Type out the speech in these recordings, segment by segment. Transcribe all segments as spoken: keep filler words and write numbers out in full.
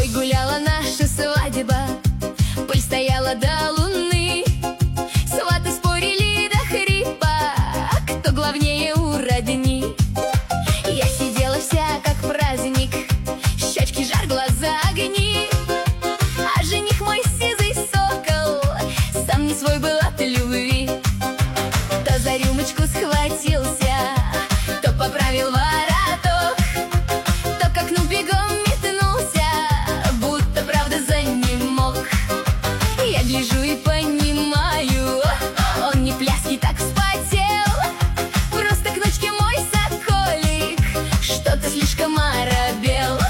Ой, гуляла наша свадьба, пыль стояла до луны. Сваты спорили до хрипа, кто главнее у родни. Я сидела вся как праздник, щечки жар, глаза огни. А жених мой сизый сокол сам не свой был от любви. То за рюмочку схватился, то поправил вороток, то к окну бегом метнулся, будто правда за ним мог. Я гляжу и понимаю, он не пляски так вспотел, просто к ночке мой соколик что-то слишком оробел.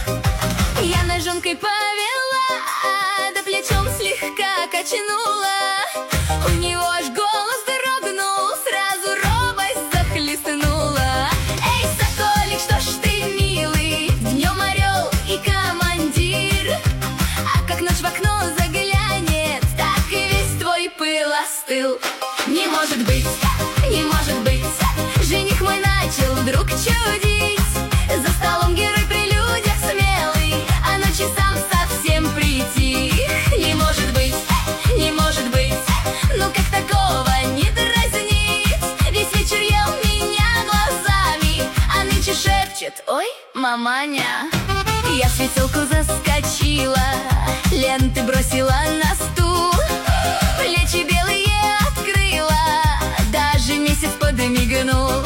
Я ножонкой повела, да плечом слегка качнула. У него аж голос дрогнул, сразу робость захлестнула. Эй, соколик, что ж ты, милый, днем орел и командир, а как ночь в окно заглянет, так и весь твой пыл остыл. Не может быть, не может быть, жених мой начал вдруг чудить. За столом герой при людях смелый, а ночью сам совсем притих. Не может быть, не может быть, ну как такого не дразнить? Весь вечер ел меня глазами, а нынче шепчет: ой, маманя. Я в светелку заскочила, ленты бросила на стул, плечи белые открыла, даже месяц подмигнул.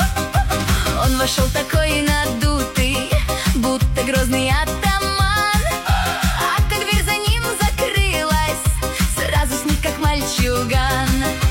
Он вошел такой надутый, будто грозный атаман, а как дверь за ним закрылась, сразу сник как мальчуган.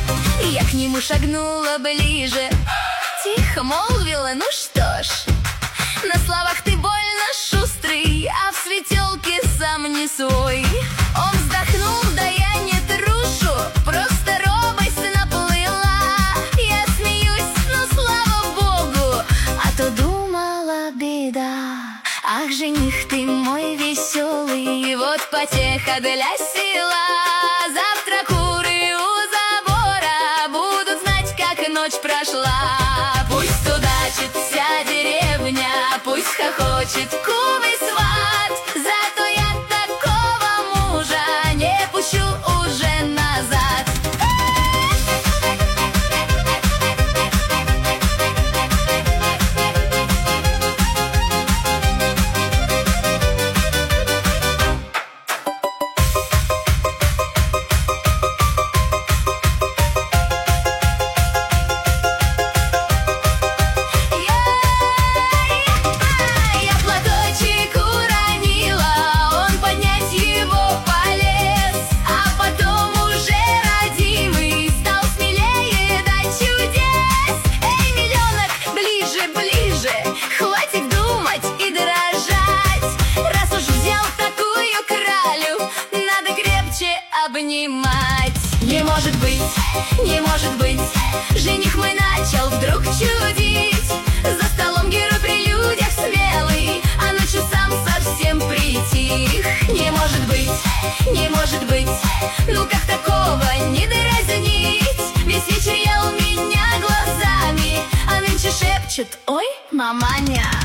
Я к нему шагнула ближе, тихо молвила: ну что ж, на словах ты больно шустрый, а в светелке сам не свой. Он вздохнул: да я не трушу, просто робость наплыла. Я смеюсь, ну слава богу, а то думала беда. Ах, жених ты мой веселый, вот потеха для села. Завтра куры у забора будут знать, как ночь прошла. Пусть судачит вся деревня, пусть хохочет кумый сват, зато я такого мужа не пущу уже назад. Хватит думать и дрожать, раз уж взял такую кралю, надо крепче обнимать. Не может быть, не может быть, жених мой начал вдруг чудить. За столом герой при людях смелый, а ночью сам совсем притих. Не может быть, не может быть, ну как такого не дразнить? Весь вечер ел меня глазами, а нынче шепчет: ой, маманя.